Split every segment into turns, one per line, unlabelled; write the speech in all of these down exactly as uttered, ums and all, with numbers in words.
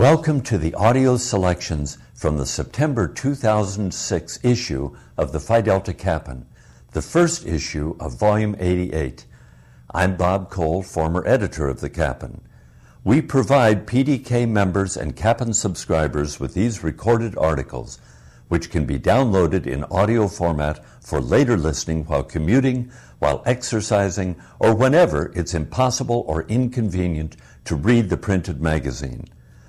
Welcome to the audio selections from the September two thousand six issue of the Phi Delta Kappan, the first issue of Volume eighty-eight. I'm Bob Cole, former editor of the Kappan. We provide P D K members and Kappan subscribers with these recorded articles, which can be downloaded in audio format for later listening while commuting, while exercising, or whenever it's impossible or inconvenient to read the printed magazine.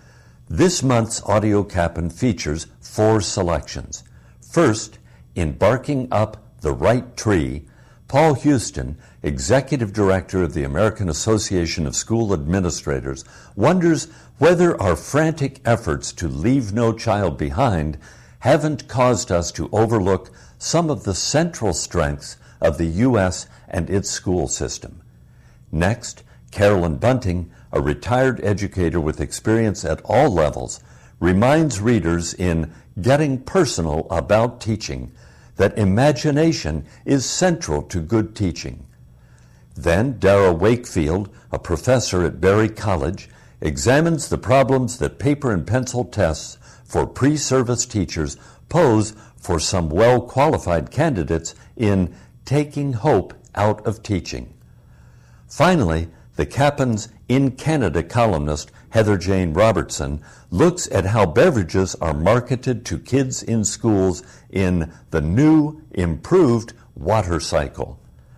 This month's Audio Kappan features four selections. First, in Barking Up the Right Tree, Paul Houston, Executive Director of the American Association of School Administrators, wonders whether our frantic efforts to leave no child behind haven't caused us to overlook some of the central strengths of the U S and its school system. Next, Carolyn Bunting, a retired educator with experience at all levels, reminds readers in Getting Personal About Teaching that imagination is central to good teaching. Then Dara Wakefield, a professor at Berry College, examines the problems that paper and pencil tests for pre-service teachers pose for some well-qualified candidates in Taking Hope Out of Teaching. Finally, the Kappan's In Canada columnist Heather Jane Robertson looks at how beverages are marketed to kids in schools in the new, improved water cycle.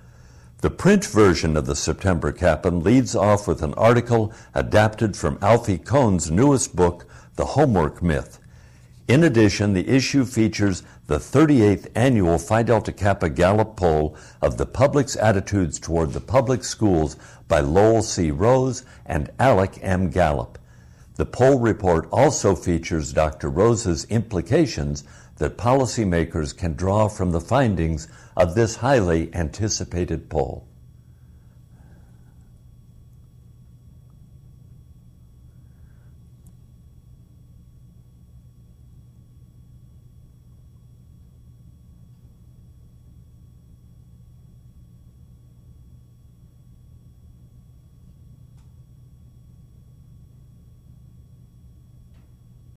The print version of the September Kappan leads off with an article adapted from Alfie Kohn's newest book, The Homework Myth. In addition, the issue features the thirty-eighth annual Phi Delta Kappa Gallup poll of the public's attitudes toward the public schools by Lowell C. Rose and Alec M. Gallup. The poll report also features Doctor Rose's implications that policymakers can draw from the findings of this highly anticipated poll.